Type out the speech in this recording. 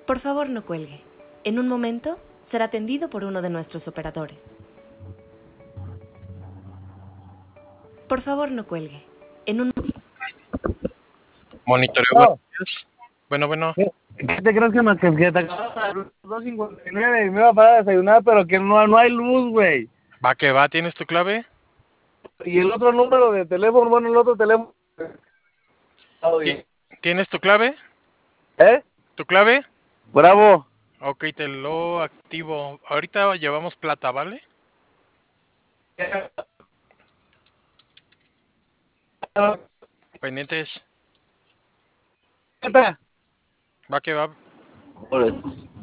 Por favor, no cuelgue. En un momento será atendido por uno de nuestros operadores. Por favor, no cuelgue. En un... Monitoreo, buenos No, días. Bueno. ¿qué te crees que te acabas de dar 2:59 y me iba a parar a desayunar, pero que no hay luz, güey? Va que va, ¿tienes tu clave? Y el otro número de teléfono, bueno, el otro teléfono. ¿Tienes tu clave? ¿Eh? ¿Tu clave? Bravo. Ok, te lo activo. Ahorita llevamos plata, ¿vale? Pendientes. Va que va. Joder.